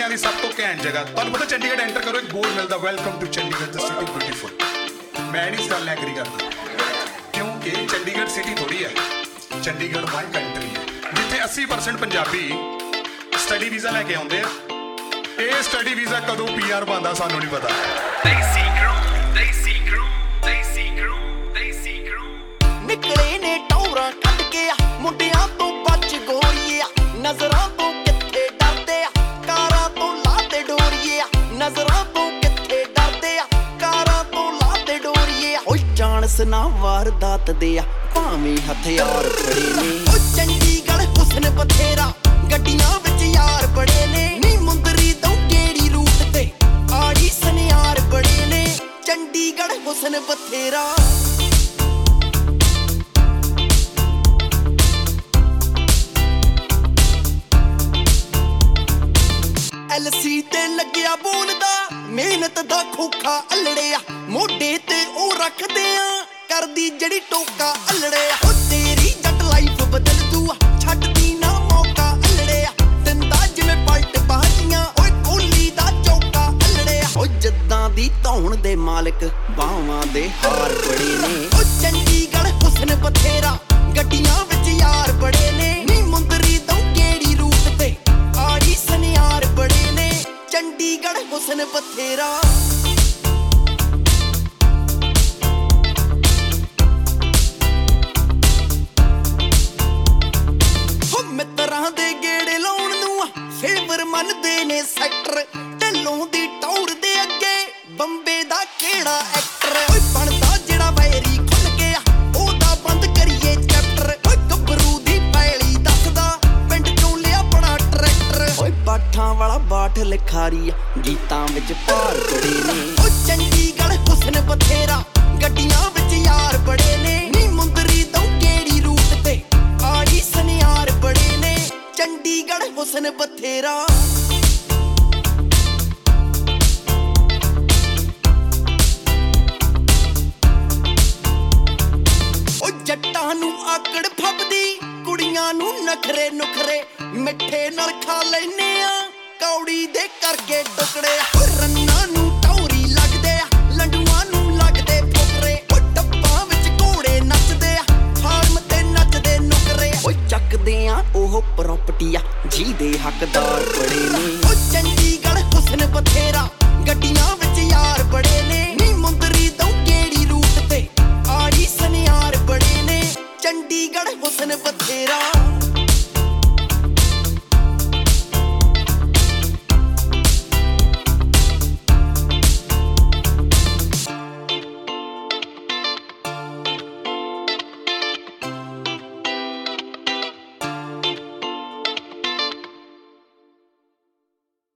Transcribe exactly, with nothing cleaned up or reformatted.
ਦੁਨੀਆ ਦੀ ਸਭ ਤੋਂ ਘੈਂਟ ਜਗ੍ਹਾ। ਤੁਹਾਨੂੰ ਪਤਾ ਚੰਡੀਗੜ੍ਹ ਐਂਟਰ ਕਰੋ ਇੱਕ ਬੋਰਡ ਮਿਲਦਾ, welcome to Chandigarh the city beautiful. ਮੈਂ ਨਹੀਂ ਇਸ ਗੱਲ ਨਾਲ ਐਗਰੀ ਕਰਦਾ, ਕਿਉਂਕਿ ਚੰਡੀਗੜ੍ਹ ਸਿਟੀ ਥੋੜ੍ਹੀ ਹੈ, ਚੰਡੀਗੜ੍ਹ ਮਾਈ ਕੰਟਰੀ ਹੈ, ਜਿੱਥੇ ਅੱਸੀ ਪਰਸੈਂਟ ਪੰਜਾਬੀ ਸਟੱਡੀ ਵੀਜ਼ਾ ਲੈ ਕੇ ਆਉਂਦੇ ਆ। ਇਹ ਸਟੱਡੀ ਵੀਜ਼ਾ ਕਦੋਂ ਪੀ ਆਰ ਬਣਦਾ ਸਾਨੂੰ ਨਹੀਂ ਪਤਾ। ਨਿਕਲੇ ਨੇ ਟੌਰਾਂ ਕੱਢ ਕੇ ਮੁੰਡਿਆਂ ਤੋਂ ਬਚ ਗੋਰੀਏ, ਨਜ਼ਰਾਂ ਤੋਂ ਕਿੱਥੇ ਡਰਦੇ ਆ, ਕਾਰਾਂ ਤੋਂ ਲਾਤੇ ਡੋਰੀਏ, ਨਜ਼ਰਾਂ ਤੋਂ ਕਿੱਥੇ ਡਰਦੇ ਆ, ਕਾਰਾਂ ਤੋਂ ਲਾਤੇ ਡੋਰੀਏ। ਓਏ ਚਾਂਸ ਨਾ ਵਾਰਦਾਤ ਦੇ ਆ, ਭਾਵੇਂ ਹਥਿਆਰ ਫੜੇ ਨੇ। ਓ ਚੰਡੀਗੜ੍ਹ ਹੁਸਨ ਬਥੇਰਾ, ਗੱਡੀਆਂ ਵਿੱਚ ਯਾਰ ਬੜੇ ਨੇ। ਨੀ ਮੁੰਦਰੀ ਤੋਂ ਕਿਹੜੀ ਰੂਟ ਤੇ ਆੜੀ ਸਨਿਆਰ ਬੜੇ ਨੇ। ਚੰਡੀਗੜ੍ਹ ਹੁਸਨ ਬਥੇਰਾ। ਐਲ ਸੀ ਤੇ ਲੱਗਿਆ ਬੋਲਦਾ, ਮਿਹਨਤ ਦਾ ਖੋਖਾ ਅਲੜਿਆ, ਮੋਢੇ ਤੇ ਉਹ ਰੱਖਦੇ ਆ, ਕਰਦੀ ਜਿਹੜੀ ਟੋਕਾ ਅਲੜਿਆ। ਓ ਤੇਰੀ ਜੱਟ ਲਾਈਫ ਬਦਲ ਦੂ, ਛੱਡਦੀ ਨਾ ਮੌਕਾ ਅਲੜਿਆ, ਦਿੰਦਾ ਜਿਵੇਂ ਪਲਟ ਬਾਜੀਆਂ, ਓਏ ਕੋਲੀ ਦਾ ਚੌਕਾ ਅਲੜਿਆ। ਓ ਜਿੱਦਾਂ ਦੀ ਧੌਣ ਦੇ ਮਾਲਕ, ਬਾਵਾਂ ਦੇ ਹਾਰ ਬੜੇ ਨੇ। ਓ ਚੰਡੀਗੜ੍ਹ ਹੁਸਨ ਬਥੇਰਾ, ਗੱਡੀਆਂ ਵਿੱਚ ਯਾਰ ਬੜੇ ਨੇ। ਨੀ ਮੁੰਦਰੀ ਤੋਂ ਕਿਹੜੀ ਰੂਟ ਤੇ ਆੜੀ ਸਨਿਆਰ ਬੜੇ ਨੇ। ਚੰਡੀਗੜ੍ਹ ਹੁਸਨ ਬਥੇਰਾ। ਹੋ ਮਿੱਤਰਾਂ ਦੇ ਗੇੜੇ ਲਾਉਣ ਨੂੰ ਫੇਵਰ ਮੰਨਦੇ ਨੇ ਸੈਕਟਰ, ਢਿੱਲੋਂ ਦੀ ਟੌਰ ਦੇ ਅੱਗੇ ਬੰਬੇ ਦਾ ਕਿਹੜਾ ਐਕਟਰ। ਓਏ ਬਣਦਾ ਜਿਹੜਾ ਵੈਰੀ ਖੁੱਲ ਗਿਆ, ਉਹਦਾ ਬੰਦ ਕਰੀਏ ਚੈਪਟਰ। ਓਏ ਗੱਭਰੂ ਦੀ ਪੈਲੀ ਦੱਸਦਾ, ਪਿੰਡ ਚੋਂ ਲਿਆ ਬੜਾ ਟਰੈਕਟਰ। ਓਏ ਬਾਠਾਂ ਵਾਲਾ ਬਾਠ ਲਿਖਾਰੀ ਆ, ਗੀਤਾਂ ਵਿੱਚ ਭਾਰ ਬੜੇ ਨੇ। ਓ ਚੰਡੀਗੜ੍ਹ ਹੁਸਨ ਬਥੇਰਾ, ਗੱਡੀਆਂ ਵਿੱਚ ਯਾਰ ਬੜੇ ਨੇ। ਨੀ ਮੁੰਦਰੀ ਤੋਂ ਕਿਹੜੀ ਰੂਟ ਤੇ ਆੜੀ ਸਨਿਆਰ ਬੜੇ ਨੇ। ਚੰਡੀਗੜ੍ਹ ਹੁਸਨ ਬਥੇਰਾ। ਓ ਜੱਟਾਂ ਨੂੰ ਆਕੜ ਫੱਬਦੀ, ਕੁੜੀਆਂ ਨੂੰ ਨਖਰੇ ਨੁਖਰੇ, ਮਿੱਠੇ ਨਾਲ ਖਾ ਲੈਨੇ ਆ, ਕੌੜੀ ਦੇ ਕਰਕੇ ਟੁਕੜੇ। ਓ ਰੰਨਾਂ ਨੂੰ ਟੌਰੀ ਲੱਗਦੇ ਆ, ਲੰਡੂਆਂ ਨੂੰ ਲੱਗਦੇ ਫੁਕਰੇ। ਓ ਡੱਬਾਂ ਵਿੱਚ ਘੋੜੇ ਨੱਚਦੇ ਆ, ਫਾਰਮ ਤੇ ਨੱਚਦੇ ਨੁਕਰੇ। ਓ ਚੱਕਦੇ ਆ ਉਹ ਪ੍ਰਾਪਰਟੀ ਆ, ਜਿਹਦੇ ਹੱਕਦਾਰ ਬੜੇ ਨੇ। ਓ ਚੰਡੀਗੜ੍ਹ ਹੁਸਨ ਬਥੇਰਾ, ਗੱਡੀਆਂ ਵਿੱਚ ਯਾਰ ਬੜੇ ਨੇ।